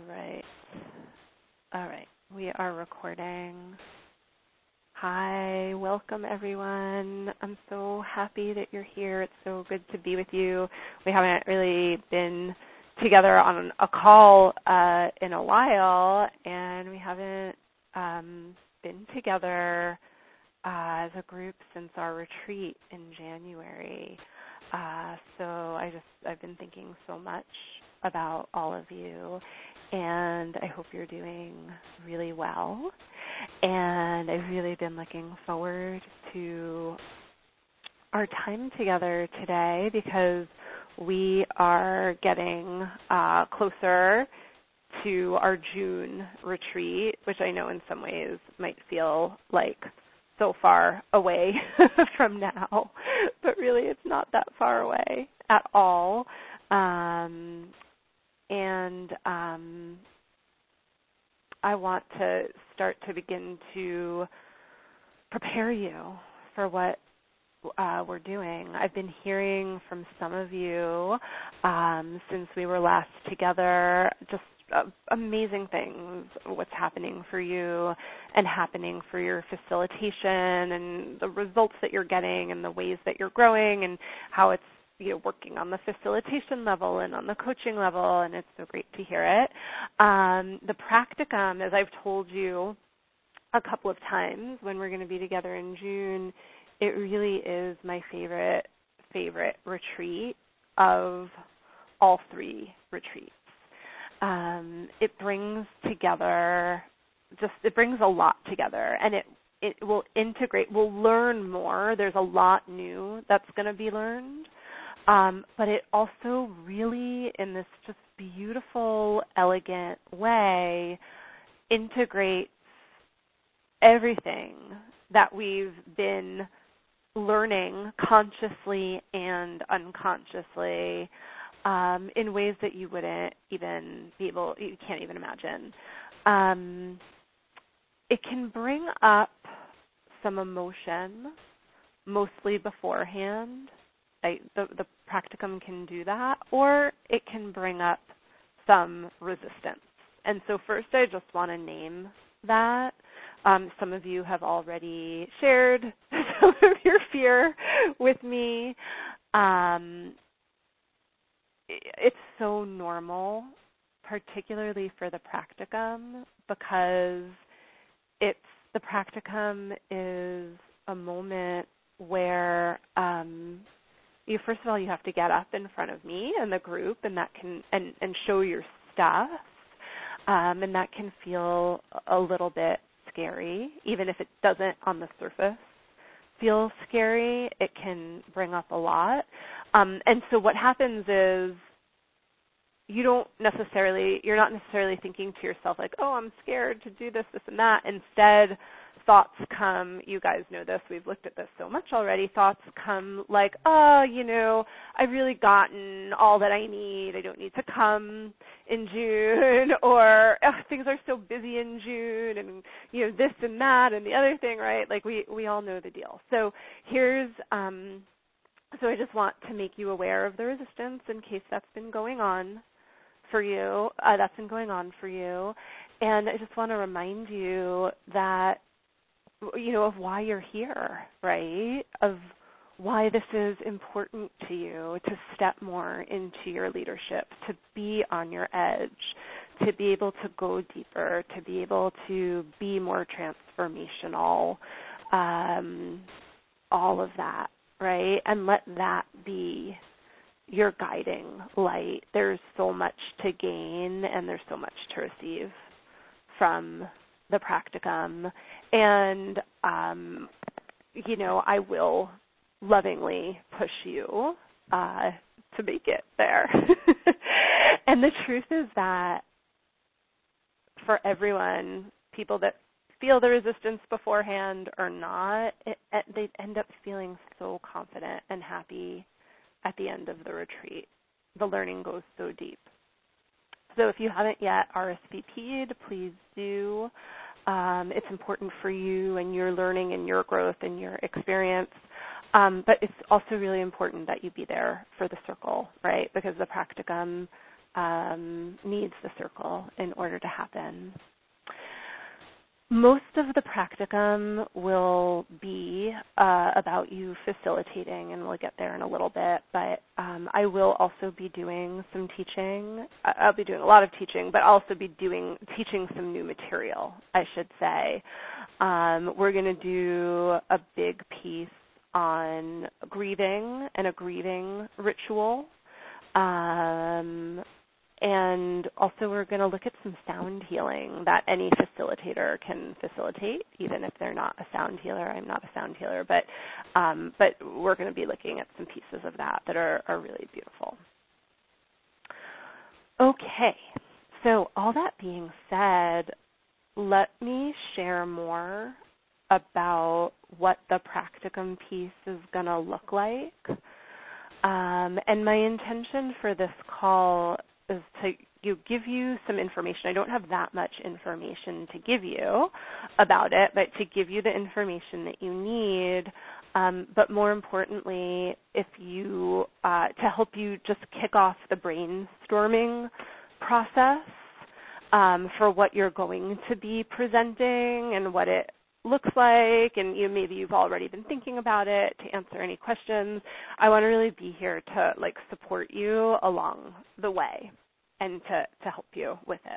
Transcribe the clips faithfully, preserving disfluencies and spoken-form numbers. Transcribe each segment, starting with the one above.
right. All right. We are recording. Hi. Welcome, everyone. I'm so happy that you're here. It's so good to be with you. We haven't really been together on a call uh, in a while, and we haven't um, been together uh, as a group since our retreat in January. Uh, so I just, I've been thinking so much about all of you, and I hope you're doing really well. And I've really been looking forward to our time together today because we are getting uh, closer to our June retreat, which I know in some ways might feel like so far away from now, but really it's not that far away at all. Um, and um, I want to start to begin to prepare you for what uh, we're doing. I've been hearing from some of you um, since we were last together, just uh, amazing things, what's happening for you and happening for your facilitation and the results that you're getting and the ways that you're growing and how it's you know, working on the facilitation level and on the coaching level, and it's so great to hear it. Um, the practicum, as I've told you a couple of times when we're going to be together in June, it really is my favorite, favorite retreat of all three retreats. Um, it brings together, just it brings a lot together, and it, it will integrate, we'll learn more. There's a lot new that's going to be learned. Um, but it also really, in this just beautiful, elegant way, integrates everything that we've been learning consciously and unconsciously um, in ways that you wouldn't even be able, you can't even imagine. Um, it can bring up some emotion, mostly beforehand. I, the, the practicum can do that, or it can bring up some resistance. And so first I just want to name that. Um, some of you have already shared some of your fear with me. Um, it's so normal, particularly for the practicum, because it's the practicum is a moment where um, You first of all, you have to get up in front of me and the group, and that can and, and show your stuff, um, and that can feel a little bit scary, even if it doesn't on the surface feel scary. It can bring up a lot, um, and so what happens is you don't necessarily you're not necessarily thinking to yourself like, oh, I'm scared to do this, this, and that. Instead, thoughts come, you guys know this, we've looked at this so much already, thoughts come like, oh, you know, I've really gotten all that I need, I don't need to come in June, or oh, things are so busy in June, and, you know, this and that and the other thing, right? Like, we, we all know the deal. So here's, um, so I just want to make you aware of the resistance in case that's been going on for you, uh, that's been going on for you, and I just want to remind you that you know, of why you're here, right? Of why this is important to you to step more into your leadership, to be on your edge, to be able to go deeper, to be able to be more transformational, um, all of that, right? And let that be your guiding light. There's so much to gain and there's so much to receive from the practicum, and um, you know, I will lovingly push you uh, to make it there. And the truth is that for everyone, people that feel the resistance beforehand or not, it, it, they end up feeling so confident and happy at the end of the retreat. The learning goes so deep. So if you haven't yet R S V P'd, please do. Um, it's important for you and your learning and your growth and your experience. Um, but it's also really important that you be there for the circle, right? Because the practicum um, needs the circle in order to happen. Most of the practicum will be uh, about you facilitating, and we'll get there in a little bit, but um, I will also be doing some teaching. I'll be doing a lot of teaching, but I'll also be doing teaching some new material, I should say. Um, we're going to do a big piece on grieving and a grieving ritual. Um, And also we're going to look at some sound healing that any facilitator can facilitate, even if they're not a sound healer. I'm not a sound healer, but um, but we're going to be looking at some pieces of that that are, are really beautiful. Okay, so all that being said, let me share more about what the practicum piece is going to look like. Um, and my intention for this call is to you give you some information. I don't have that much information to give you about it, but to give you the information that you need. Um, but more importantly, if you uh, to help you just kick off the brainstorming process um, for what you're going to be presenting and what it looks like, and you maybe you've already been thinking about it, to answer any questions. I want to really be here to like support you along the way and to, to help you with it.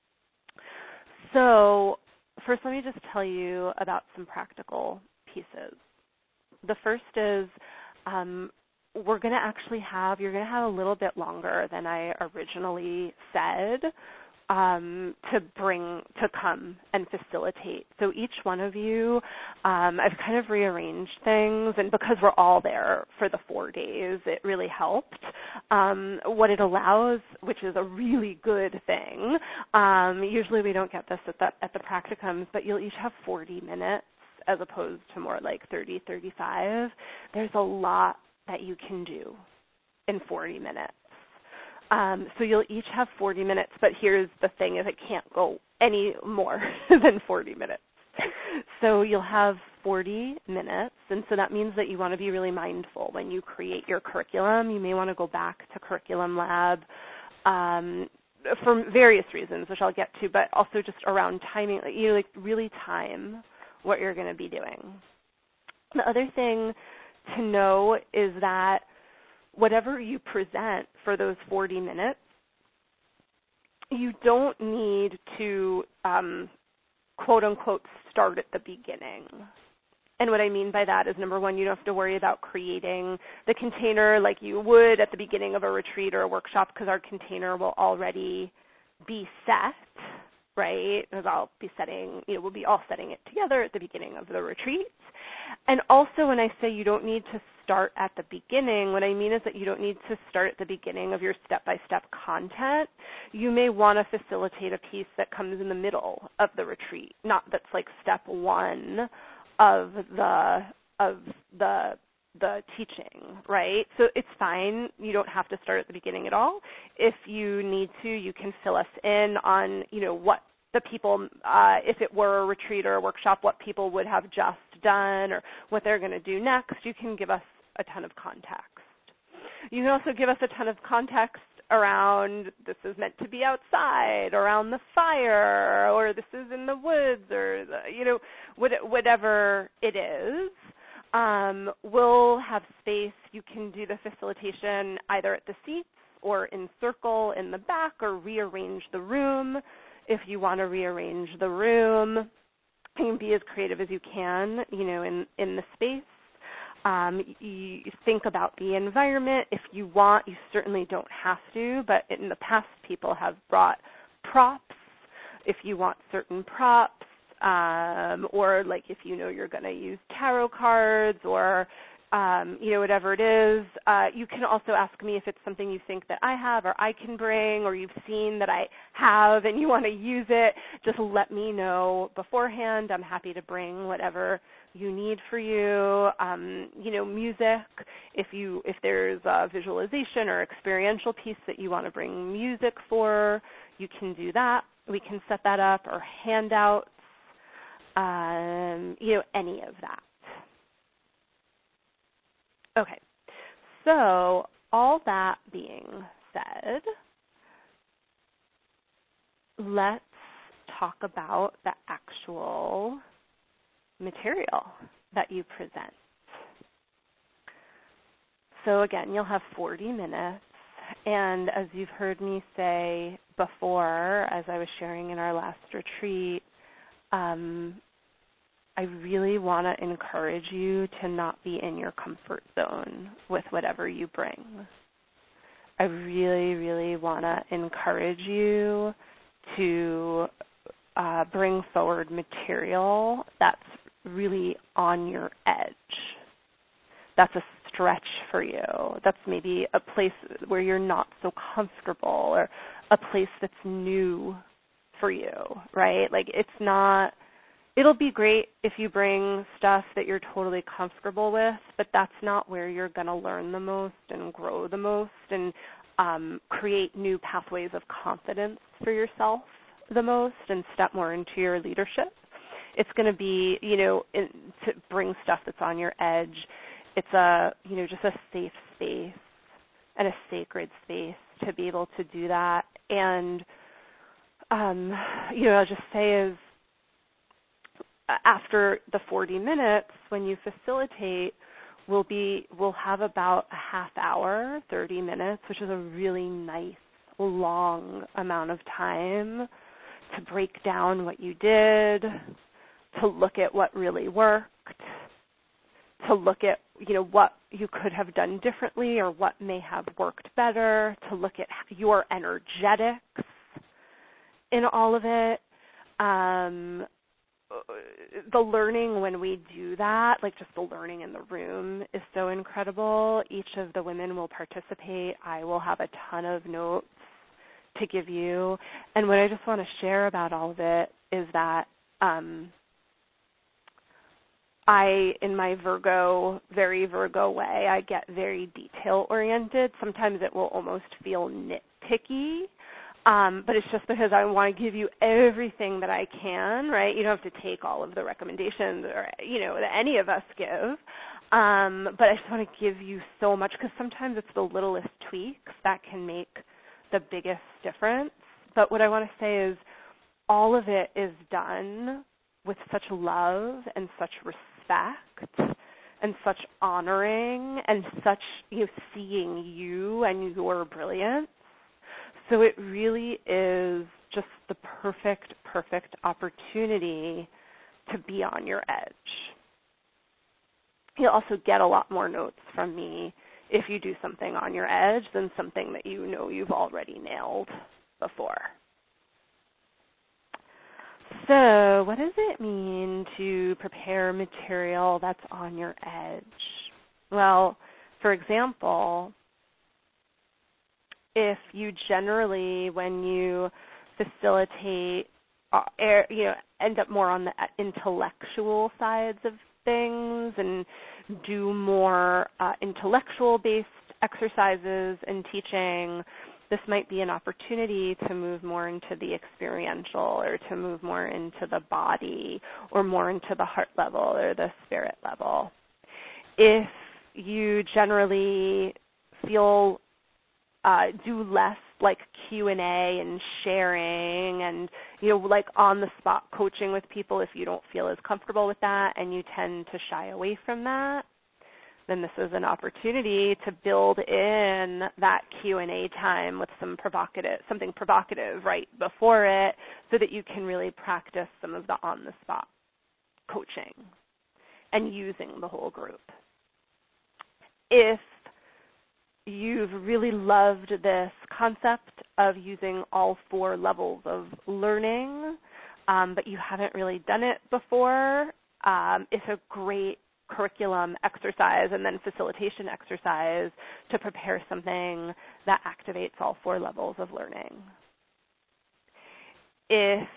So first, let me just tell you about some practical pieces. The first is um, we're going to actually have, you're going to have a little bit longer than I originally said Um, to bring, to come and facilitate. So each one of you, um, I've kind of rearranged things, and because we're all there for the four days, it really helped. Um, what it allows, which is a really good thing, um, usually we don't get this at the, at the practicums, but you'll each have forty minutes as opposed to more like thirty, thirty-five. There's a lot that you can do in forty minutes. Um, so you'll each have forty minutes, but here's the thing, is it can't go any more than forty minutes. So you'll have forty minutes, and so that means that you want to be really mindful when you create your curriculum. You may want to go back to Curriculum Lab um, for various reasons, which I'll get to, but also just around timing, you know, like really time what you're going to be doing. The other thing to know is that whatever you present for those forty minutes, you don't need to, um, quote unquote, start at the beginning. And what I mean by that is, number one, you don't have to worry about creating the container like you would at the beginning of a retreat or a workshop, because our container will already be set, right? Because I'll be setting, you know, we'll be all setting it together at the beginning of the retreat. And also, when I say you don't need to start at the beginning, what I mean is that you don't need to start at the beginning of your step-by-step content. You may want to facilitate a piece that comes in the middle of the retreat, not that's like step one of the of the the teaching, right? So it's fine. You don't have to start at the beginning at all. If you need to, you can fill us in on, you know, what the people, uh, if it were a retreat or a workshop, what people would have just done or what they're going to do next. You can give us a ton of context. You can also give us a ton of context around this is meant to be outside, around the fire, or this is in the woods, or, the, you know, whatever it is. Um, we'll have space. You can do the facilitation either at the seats or in circle in the back, or rearrange the room. If you want to rearrange the room, you can be as creative as you can, you know, in, in the space. Um, you think about the environment. If you want, you certainly don't have to, but in the past people have brought props if you want certain props, um, or like if you know you're going to use tarot cards or Um, you know, whatever it is. Uh, you can also ask me if it's something you think that I have or I can bring, or you've seen that I have and you want to use it. Just let me know beforehand. I'm happy to bring whatever you need for you. Um, you know, music, if you if there's a visualization or experiential piece that you want to bring music for, you can do that. We can set that up, or handouts, um, you know, any of that. Okay, so all that being said, let's talk about the actual material that you present. So again, you'll have forty minutes, and as you've heard me say before, as I was sharing in our last retreat, um, I really want to encourage you to not be in your comfort zone with whatever you bring. I really, really want to encourage you to uh, bring forward material that's really on your edge. That's a stretch for you. That's maybe a place where you're not so comfortable, or a place that's new for you, right? Like it's not, it'll be great if you bring stuff that you're totally comfortable with, but that's not where you're going to learn the most and grow the most and um, create new pathways of confidence for yourself the most and step more into your leadership. It's going to be, you know, in, to bring stuff that's on your edge. It's a, you know, just a safe space and a sacred space to be able to do that. And, um, you know, I'll just say is after the forty minutes, when you facilitate, we'll be, we'll have about a half hour, thirty minutes, which is a really nice, long amount of time to break down what you did, to look at what really worked, to look at, you know, what you could have done differently or what may have worked better, to look at your energetics in all of it. Um, the learning when we do that, like just the learning in the room is so incredible. Each of the women will participate. I will have a ton of notes to give you. And what I just want to share about all of it is that um, I, in my Virgo, very Virgo way, I get very detail-oriented. Sometimes it will almost feel nitpicky, um, but it's just because I want to give you everything that I can, right? You don't have to take all of the recommendations or, you know, that any of us give, um, but I just want to give you so much because sometimes it's the littlest tweaks that can make the biggest difference. But what I want to say is all of it is done with such love and such respect and such honoring and such, you know, seeing you and your brilliance. So it really is just the perfect, perfect opportunity to be on your edge. You'll also get a lot more notes from me if you do something on your edge than something that you know you've already nailed before. So what does it mean to prepare material that's on your edge? Well, for example, if you generally, when you facilitate, uh, you know, end up more on the intellectual sides of things and do more uh, intellectual-based exercises and teaching, this might be an opportunity to move more into the experiential or to move more into the body or more into the heart level or the spirit level. If you generally feel uh, do less like Q and A and sharing and, you know, like on-the-spot coaching with people, if you don't feel as comfortable with that and you tend to shy away from that, then this is an opportunity to build in that Q and A time with some provocative, something provocative right before it so that you can really practice some of the on-the-spot coaching and using the whole group. If you've really loved this concept of using all four levels of learning, um, but you haven't really done it before, um, it's a great curriculum exercise and then facilitation exercise to prepare something that activates all four levels of learning. If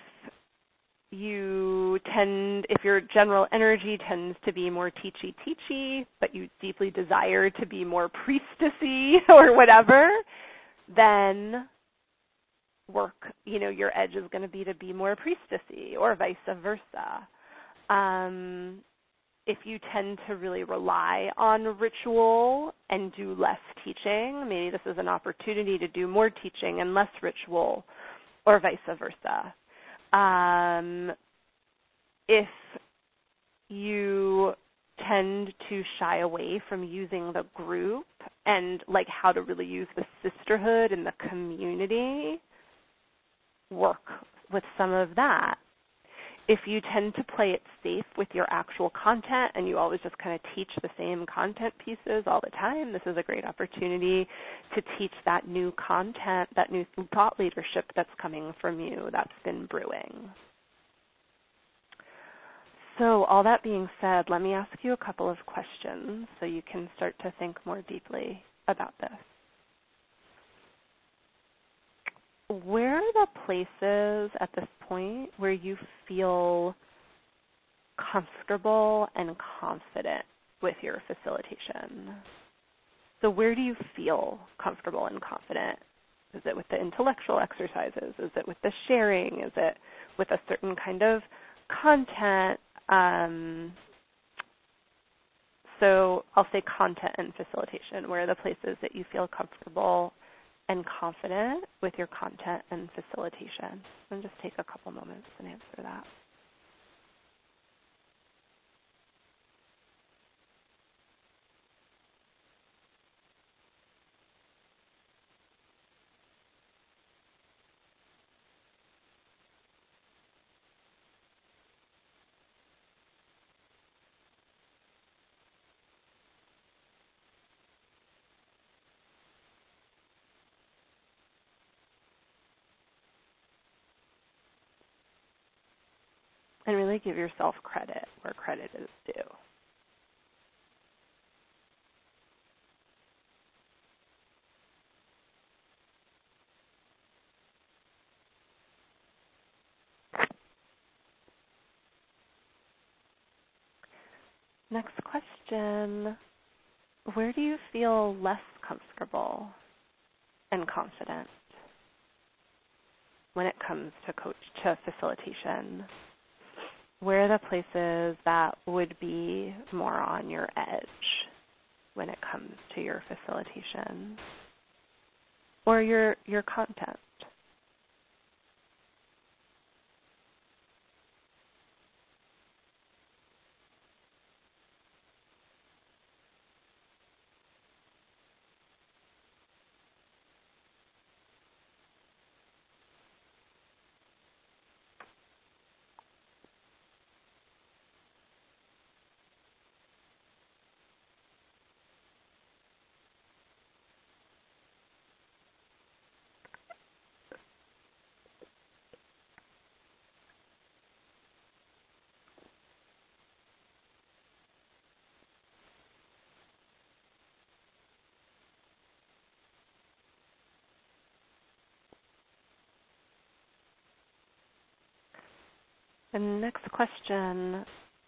you tend, if your general energy tends to be more teachy-teachy, but you deeply desire to be more priestessy or whatever, then work, you know, your edge is going to be to be more priestessy or vice versa. Um, if you tend to really rely on ritual and do less teaching, maybe this is an opportunity to do more teaching and less ritual or vice versa. Um, if you tend to shy away from using the group and like how to really use the sisterhood and the community, work with some of that. If you tend to play it safe with your actual content and you always just kind of teach the same content pieces all the time, this is a great opportunity to teach that new content, that new thought leadership that's coming from you that's been brewing. So all that being said, let me ask you a couple of questions so you can start to think more deeply about this. Where are the places at this point where you feel comfortable and confident with your facilitation? So where do you feel comfortable and confident? Is it with the intellectual exercises? Is it with the sharing? Is it with a certain kind of content? Um, so I'll say content and facilitation. Where are the places that you feel comfortable and confident with your content and facilitation? And just take a couple moments and answer that. And really give yourself credit where credit is due. Next question. Where do you feel less comfortable and confident when it comes to coach to facilitation? Where are the places that would be more on your edge when it comes to your facilitation or your your content? And next question,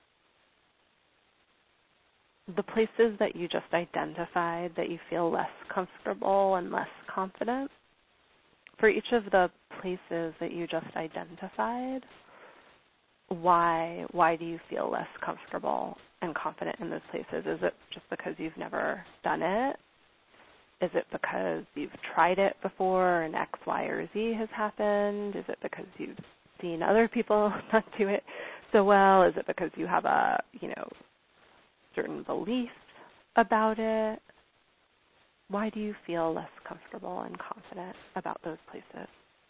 the places that you just identified that you feel less comfortable and less confident, for each of the places that you just identified, why why do you feel less comfortable and confident in those places? Is it just because you've never done it? Is it because you've tried it before and X, Y, or Z has happened? Is it because you've seen other people not do it so well? Is it because you have a, you know, certain beliefs about it? Why do you feel less comfortable and confident about those places?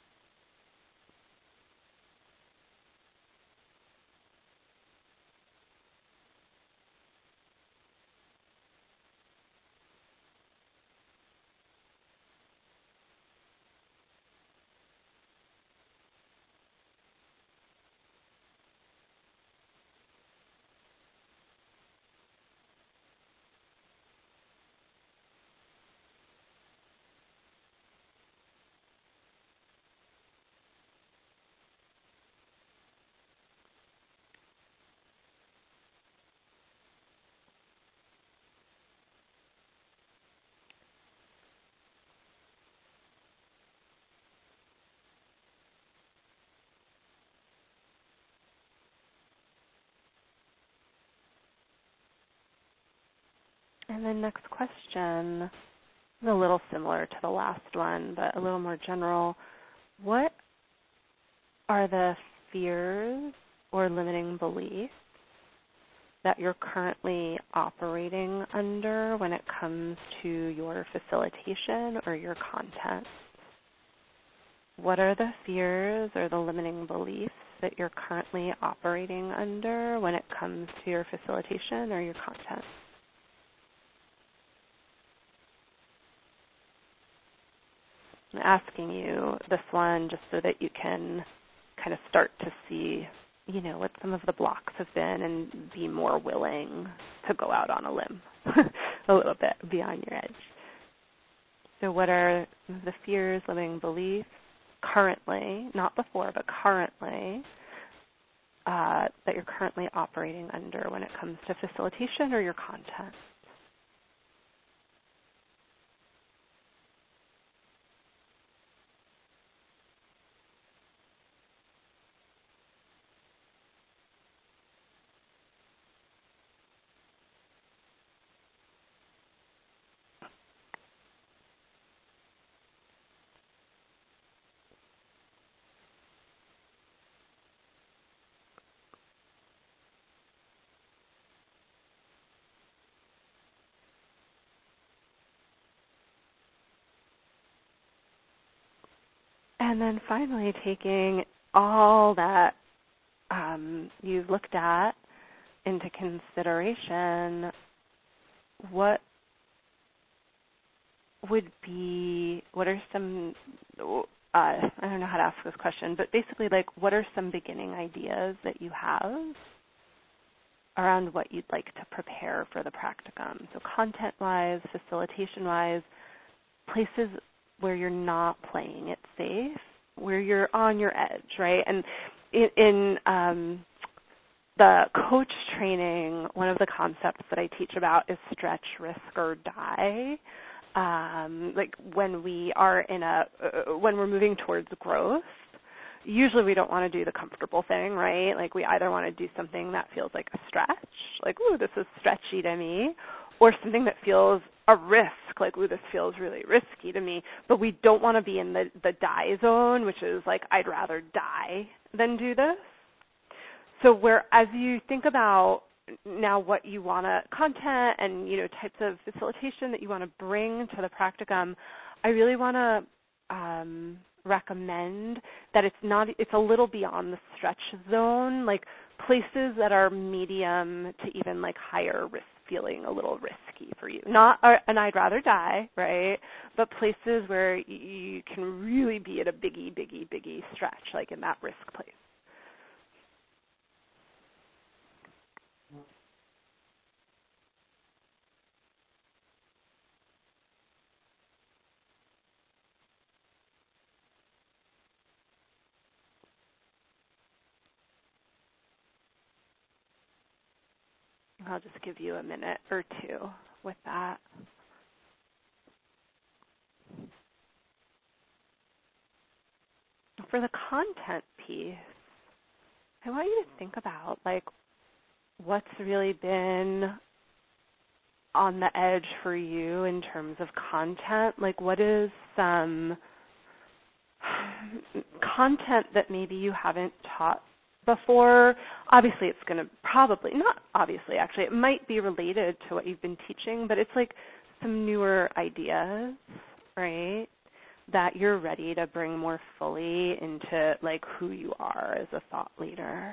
And then next question is a little similar to the last one, but a little more general. What are the fears or limiting beliefs that you're currently operating under when it comes to your facilitation or your content? What are the fears or the limiting beliefs that you're currently operating under when it comes to your facilitation or your content? I'm asking you this one just so that you can kind of start to see, you know, what some of the blocks have been and be more willing to go out on a limb a little bit beyond your edge. So what are the fears, limiting beliefs currently, not before, but currently, uh, that you're currently operating under when it comes to facilitation or your content? And then finally taking all that um, you've looked at into consideration, what would be, what are some, uh, I don't know how to ask this question, but basically like what are some beginning ideas that you have around what you'd like to prepare for the practicum? So content-wise, facilitation-wise, places where you're not playing it safe, where you're on your edge, right? And in, in um, the coach training, one of the concepts that I teach about is stretch, risk, or die. Um, like when we are in a, uh, when we're moving towards growth, usually we don't want to do the comfortable thing, right? Like we either want to do something that feels like a stretch, like, ooh, this is stretchy to me, or something that feels a risk, like, ooh, this feels really risky to me, but we don't want to be in the, the die zone, which is like, I'd rather die than do this. So where, as you think about now what you want to, content and, you know, types of facilitation that you want to bring to the practicum, I really want to um, recommend that it's not, it's a little beyond the stretch zone, like places that are medium to even like higher risk, feeling a little risky for you. Not uh, an I'd rather die, right? But places where you can really be at a biggie, biggie, biggie stretch, like in that risk place. I'll just give you a minute or two with that. For the content piece, I want you to think about like what's really been on the edge for you in terms of content. Like what is some content that maybe you haven't taught before? Obviously it's going to probably, not obviously actually, it might be related to what you've been teaching, but it's like some newer ideas, right, that you're ready to bring more fully into like who you are as a thought leader.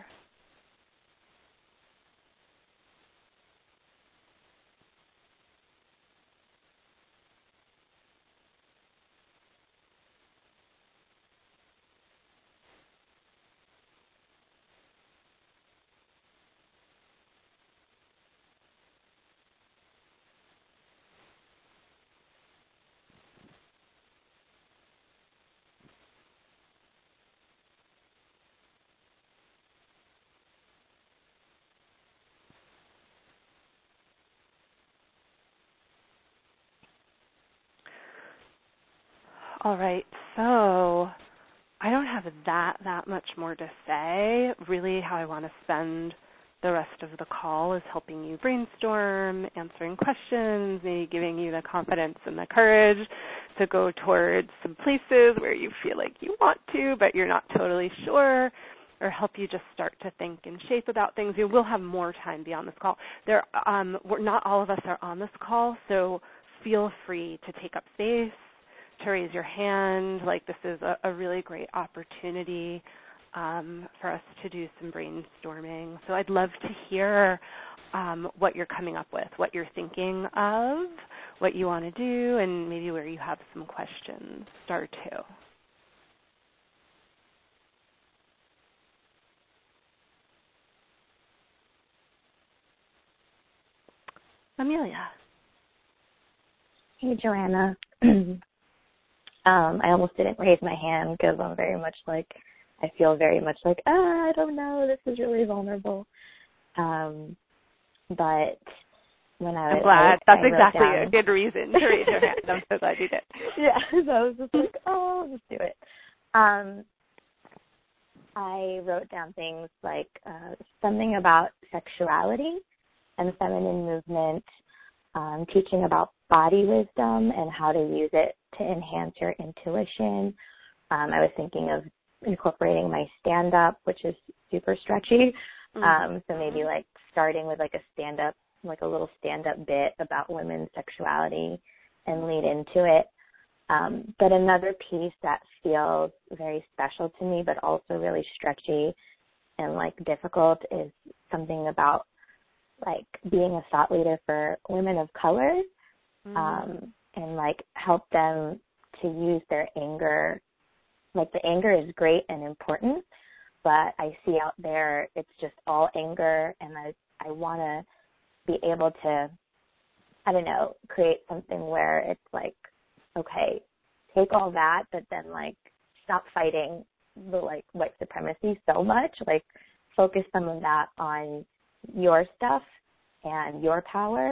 All right, so I don't have that that much more to say. Really how I want to spend the rest of the call is helping you brainstorm, answering questions, maybe giving you the confidence and the courage to go towards some places where you feel like you want to, but you're not totally sure, or help you just start to think and shape about things. You will have more time beyond this call. There, um, we're, not all of us are on this call, so feel free to take up space, to raise your hand. Like, this is a, a really great opportunity um, for us to do some brainstorming. So I'd love to hear um, what you're coming up with, what you're thinking of, what you want to do, and maybe where you have some questions. Star two. Amelia. Hey, Joanna. um, I almost didn't raise my hand because I'm very much like, I feel very much like, ah, I don't know, this is really vulnerable. Um, but when I was, I'm glad. I, That's I exactly down, a good reason to raise your hand. I'm so glad you did. Yeah, so I was just like, oh, I'll just do it. Um, I wrote down things like uh, something about sexuality and feminine movement, um, teaching about body wisdom and how to use it to enhance your intuition. Um, I was thinking of incorporating my stand-up, which is super stretchy. Mm-hmm. Um, so maybe like starting with like a stand-up, like a little stand-up bit about women's sexuality and lead into it. Um, but another piece that feels very special to me, but also really stretchy and like difficult, is something about like being a thought leader for women of color, mm. um, and like help them to use their anger. Like, the anger is great and important, but I see out there it's just all anger, and I, I want to be able to, I don't know, create something where it's like, okay, take all that, but then like stop fighting the like white supremacy so much, like focus some of that on your stuff and your power.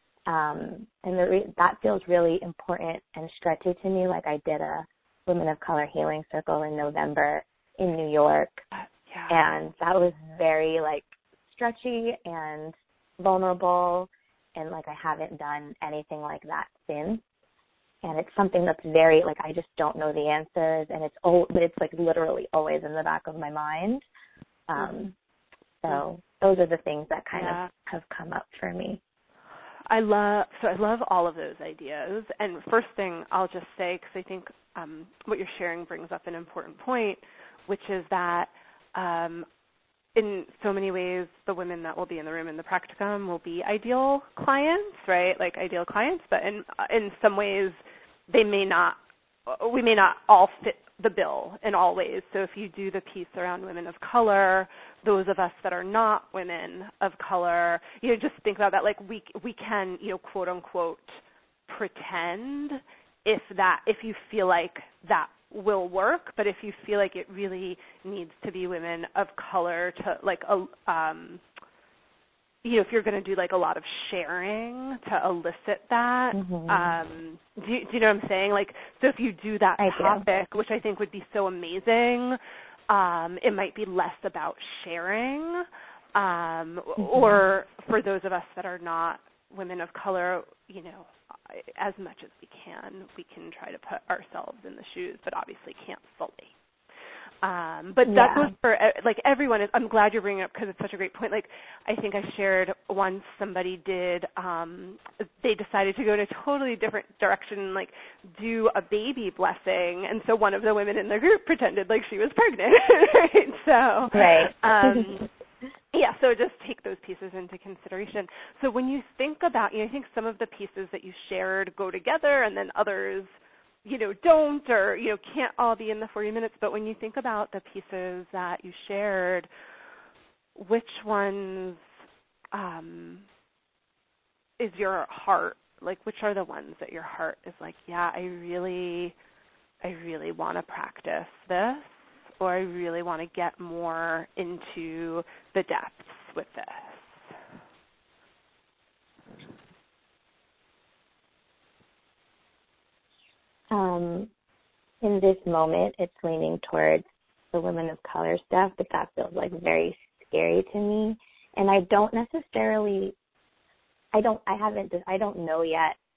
Um, and the re- that feels really important and stretchy to me. Like, I did a Women of Color Healing Circle in November in New York. Yeah. And that was very like stretchy and vulnerable. And like, I haven't done anything like that since. And it's something that's very, like, I just don't know the answers. And it's, oh, but it's like literally always in the back of my mind. Um, so those are the things that kind yeah. of have come up for me. I love, so I love all of those ideas. And first thing I'll just say, because I think um, what you're sharing brings up an important point, which is that um, in so many ways, the women that will be in the room in the practicum will be ideal clients, right? Like ideal clients, but in in some ways, they may not, we may not all fit the bill in all ways. So if you do the piece around women of color, those of us that are not women of color, you know, just think about that. Like, we we can, you know, quote unquote, pretend if that, if you feel like that will work, but if you feel like it really needs to be women of color to like, a, um, you know, if you're going to do like a lot of sharing to elicit that, mm-hmm. um, do, you, do you know what I'm saying? Like, so if you do that I topic, do. which I think would be so amazing, um, it might be less about sharing, um, mm-hmm. or for those of us that are not women of color, you know, as much as we can, we can try to put ourselves in the shoes, but obviously can't fully. Um, but yeah. that goes for, like, everyone. Is, I'm glad you're bringing it up because it's such a great point. Like, I think I shared once somebody did, um, they decided to go in a totally different direction, like do a baby blessing. And so one of the women in the group pretended like she was pregnant. right? So, right. um, yeah, so just take those pieces into consideration. So when you think about, you know, I think some of the pieces that you shared go together and then others, you know, don't, or, you know, can't all be in the forty minutes. But when you think about the pieces that you shared, which ones um, is your heart, like, which are the ones that your heart is like, yeah, I really, I really want to practice this, or I really want to get more into the depths with this? Um, in this moment, it's leaning towards the women of color stuff, but that feels like very scary to me. And I don't necessarily, I don't, I haven't, I don't know yet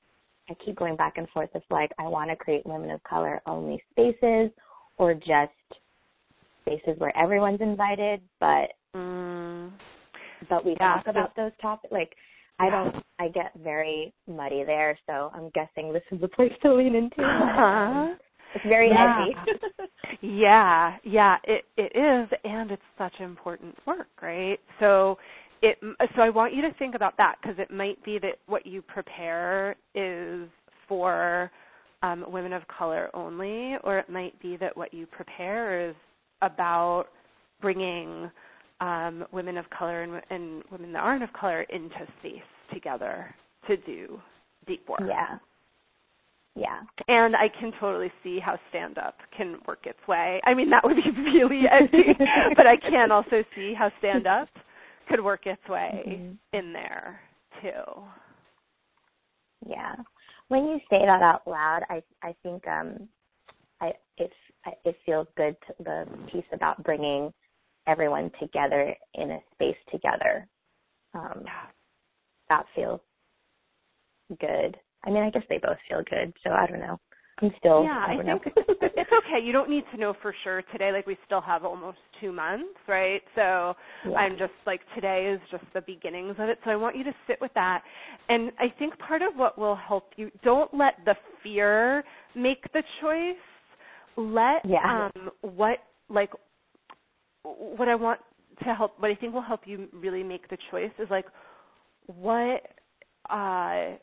I keep going back and forth. It's like I want to create women of color only spaces or just spaces where everyone's invited, but mm. but we yeah, talk about those topics. Like I don't, I get very muddy there, so I'm guessing this is the place to lean into. Uh-huh. It's very yeah. edgy. yeah, yeah, it it is, and it's such important work, right? So it, so I want you to think about that, because it might be that what you prepare is for um, women of color only, or it might be that what you prepare is about bringing um, women of color and, and women that aren't of color into space together to do deep work. Yeah. Yeah. And I can totally see how stand-up can work its way. I mean, that would be really edgy, but I can also see how stand-up could work its way mm-hmm. in there, too. Yeah. When you say that out loud, I I think um, I it's it feels good, to, the piece about bringing everyone together in a space together. Um, yeah. That feels good. I mean, I guess they both feel good, so I don't know. I'm still, yeah, I don't I know. think it's okay. You don't need to know for sure today. Like, we still have almost two months, right? So yeah. I'm just, like, today is just the beginnings of it. So I want you to sit with that. And I think part of what will help you, don't let the fear make the choice. Let yeah. um, what, like, what I want to help, what I think will help you really make the choice is, like, what, uh,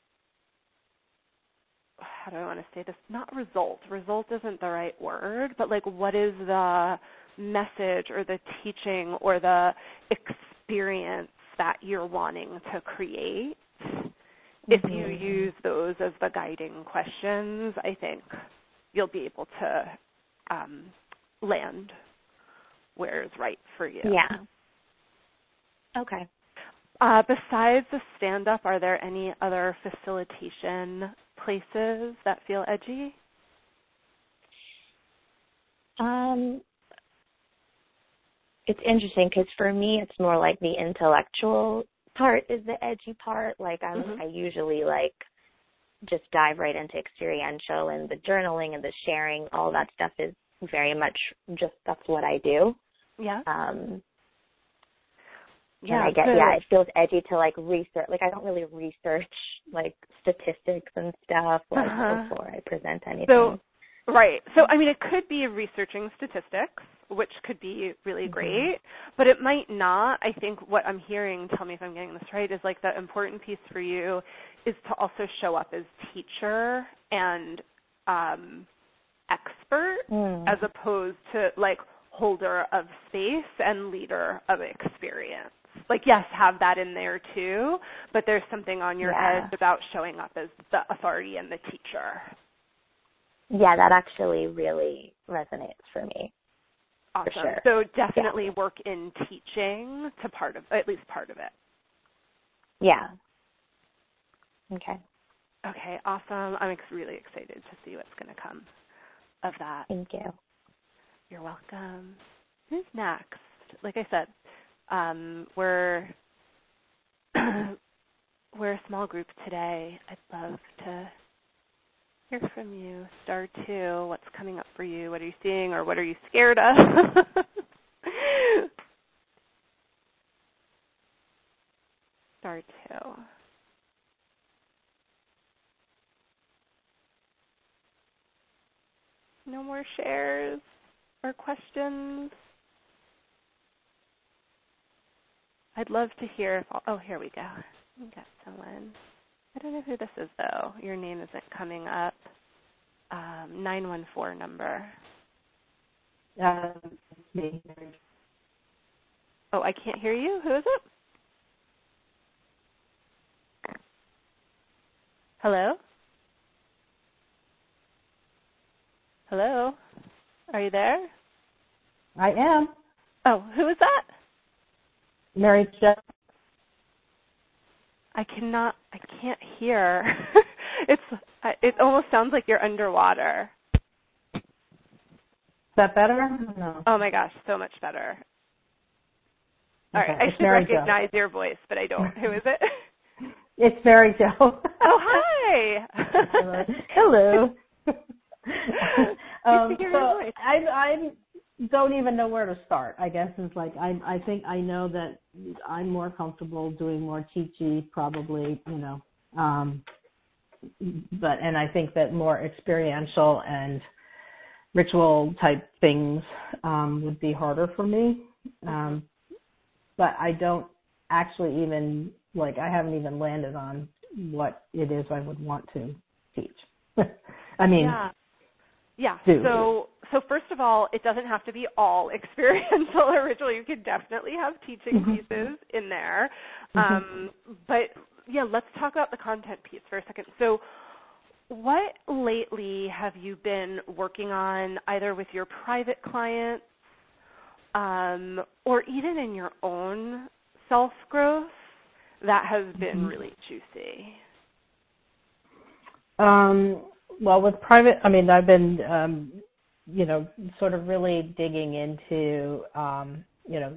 how do I want to say this? Not result. Result isn't the right word, but like what is the message or the teaching or the experience that you're wanting to create? Mm-hmm. If you use those as the guiding questions, I think you'll be able to um, land where is right for you. Yeah. Okay. Uh, besides the stand-up, are there any other facilitation places that feel edgy? Um, it's interesting because for me, it's more like the intellectual part is the edgy part. Like I'm, mm-hmm. I usually like just dive right into experiential, and the journaling and the sharing. All that stuff is very much just that's what I do. Yeah. Um, Yeah, and I get, good. yeah, it feels edgy to like research. Like I don't really research like statistics and stuff like uh-huh. before I present anything. So, right. So, I mean, it could be researching statistics, which could be really mm-hmm. great, but it might not. I think what I'm hearing, tell me if I'm getting this right, is like the important piece for you is to also show up as teacher and um, expert mm. as opposed to like holder of space and leader of experience. Like, yes, have that in there too, but there's something on your yeah. edge about showing up as the authority and the teacher. Yeah, that actually really resonates for me. Awesome. For sure. So definitely yeah. work in teaching to part of, at least part of it. Yeah. Okay. Okay, awesome. I'm ex- really excited to see what's going to come of that. Thank you. You're welcome. Who's next? Like I said, um, we're we're a small group today. I'd love to hear from you. Star two, what's coming up for you? What are you seeing, or what are you scared of? Star two. No more shares or questions? I'd love to hear if all, oh, here we go. We got someone. I don't know who this is, though. Your name isn't coming up. Um, nine one four number. Uh, me. Oh, I can't hear you. Who is it? Hello? Hello? Are you there? I am. Oh, who is that? Mary Jo. I cannot, I can't hear. it's, it almost sounds like you're underwater. Is that better? No. Oh my gosh, so much better. All okay. right, I it's should Mary recognize Jo. your voice, but I don't. Who is it? It's Mary Jo. Oh, hi. Hello. Hello. um, nice to hear so your voice. I, I don't even know where to start. I guess is like I, I think I know that I'm more comfortable doing more teachy, probably, you know, um, but and I think that more experiential and ritual type things um, would be harder for me. Um, but I don't actually even like I haven't even landed on what it is I would want to teach. I mean, yeah, yeah. do. So, so first of all, it doesn't have to be all experiential or ritual. You could definitely have teaching pieces in there. Um, but yeah, let's talk about the content piece for a second. So, what lately have you been working on, either with your private clients um, or even in your own self-growth, that has been Mm-hmm. really juicy? Um, well, with private, I mean, I've been, um, you know, sort of really digging into, um, you know,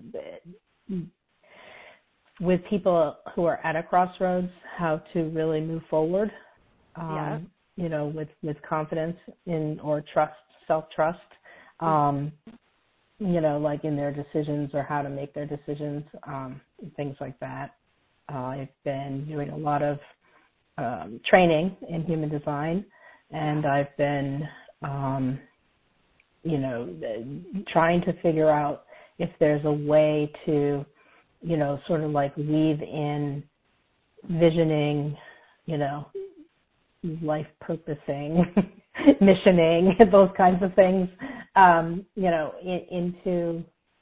with people who are at a crossroads, how to really move forward, um, Yeah. you know, with, with confidence in or trust, self-trust, um, you know, like in their decisions or how to make their decisions, um, things like that. Uh, I've been doing a lot of um, training in human design, and I've been, um, you know, trying to figure out if there's a way to, you know, sort of like weave in visioning, you know, life purposing, missioning, those kinds of things, um, you know, in, into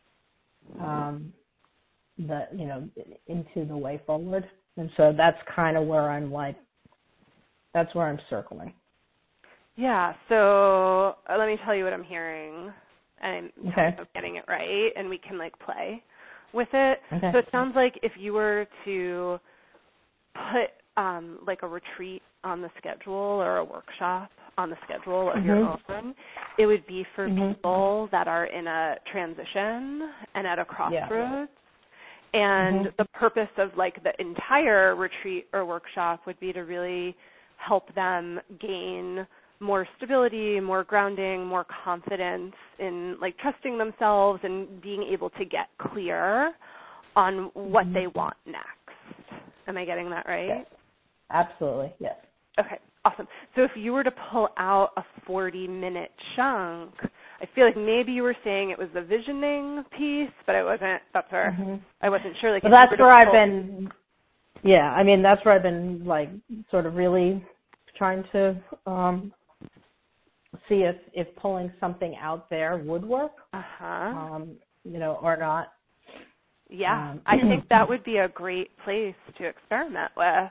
um, the, you know, into the way forward. And so that's kind of where I'm like, that's where I'm circling. Yeah, so uh, let me tell you what I'm hearing, and tell Okay. me if I'm getting it right, and we can, like, play with it. Okay. So it sounds like if you were to put, um, like, a retreat on the schedule or a workshop on the schedule of Mm-hmm. your own, it would be for Mm-hmm. people that are in a transition and at a crossroads. Yeah. And Mm-hmm. the purpose of, like, the entire retreat or workshop would be to really help them gain more stability, more grounding, more confidence in, like, trusting themselves and being able to get clear on what Mm-hmm. they want next. Am I getting that right? Yes. Absolutely. Yes. Okay, awesome. So if you were to pull out a forty-minute chunk, I feel like maybe you were saying it was the visioning piece, but I wasn't, that's where Mm-hmm. I wasn't sure. Like, But if you that's were to where I've pull, been, yeah, I mean, that's where I've been, like, sort of really trying to um, see if, if pulling something out there would work, uh-huh. um, you know, or not. Yeah, Um, I think that would be a great place to experiment with.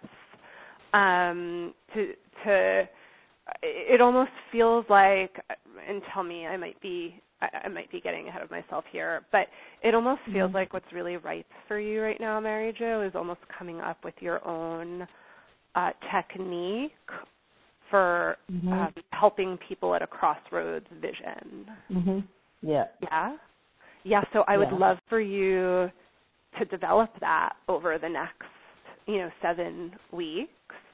Um, to to, it almost feels like, and tell me, I might be I, I might be getting ahead of myself here, but it almost feels mm-hmm. like what's really ripe for you right now, Mary Jo, is almost coming up with your own uh, technique for Mm-hmm. um, helping people at a crossroads vision. Mm-hmm. Yeah. Yeah, yeah. So I would Yeah. love for you to develop that over the next, you know, seven weeks.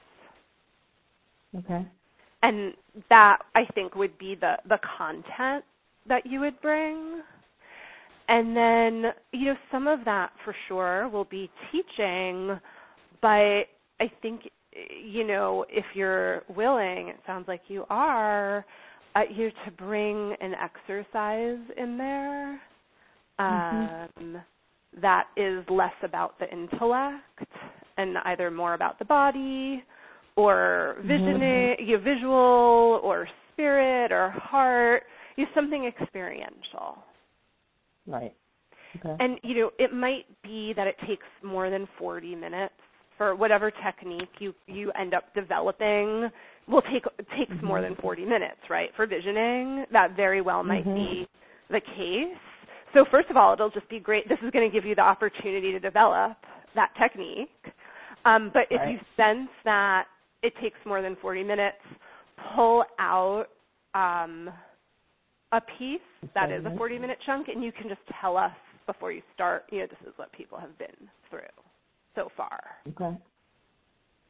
Okay. And that, I think, would be the, the content that you would bring. And then, you know, some of that for sure will be teaching, but I think, you know, if you're willing, it sounds like you are, uh, you to bring an exercise in there um, Mm-hmm. that is less about the intellect and either more about the body or visioning, Mm-hmm. you know, visual or spirit or heart, you know, something experiential. Right. Okay. And, you know, it might be that it takes more than forty minutes for whatever technique you, you end up developing will take takes Mm-hmm. more than forty minutes, right? For visioning, that very well might Mm-hmm. be the case. So first of all, it'll just be great. This is going to give you the opportunity to develop that technique. Um, but if Right. you sense that it takes more than forty minutes, pull out um, a piece that is a forty-minute chunk, and you can just tell us before you start, you know, this is what people have been through so far. Okay.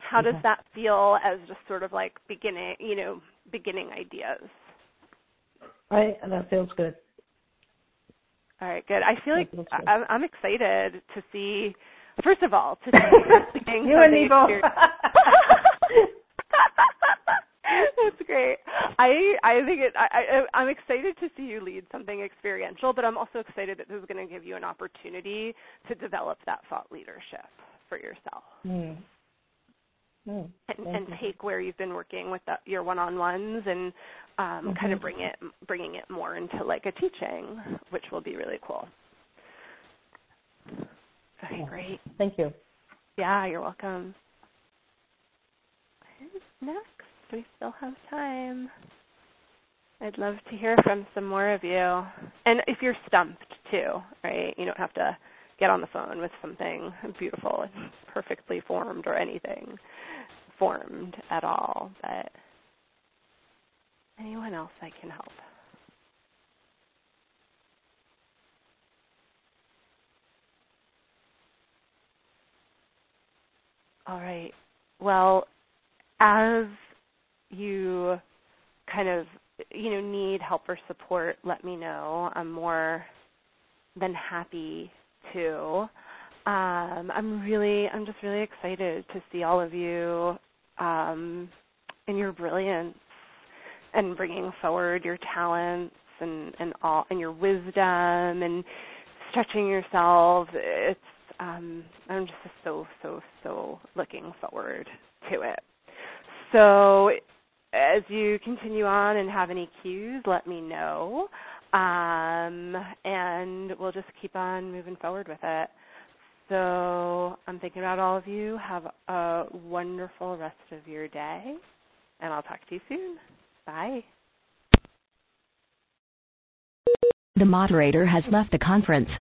how does Okay. that feel as just sort of like beginning, you know, beginning ideas? I, that feels good. All right, good. I feel like That feels good. I, I'm excited to see, first of all, to see you You and me both. That's great. I I think it. I, I I'm excited to see you lead something experiential, but I'm also excited that this is going to give you an opportunity to develop that thought leadership for yourself. Mm. Mm. And, Thank and you. take where you've been working with the, your one-on-ones and um, Mm-hmm. kind of bring it bringing it more into like a teaching, which will be really cool. Okay, Yeah. great. Thank you. Yeah, you're welcome. Who's next? We still have time. I'd love to hear from some more of you. And if you're stumped too, right? You don't have to get on the phone with something beautiful and perfectly formed or anything formed at all. But anyone else I can help? All right. Well, as you kind of, you know, need help or support, let me know. I'm more than happy to. Um, I'm really, I'm just really excited to see all of you um, in your brilliance and bringing forward your talents and, and all and your wisdom and stretching yourself. It's um, I'm just so, so, so looking forward to it. So as you continue on and have any cues, let me know, um, and we'll just keep on moving forward with it. So I'm thinking about all of you. Have a wonderful rest of your day, and I'll talk to you soon. Bye. The moderator has left the conference.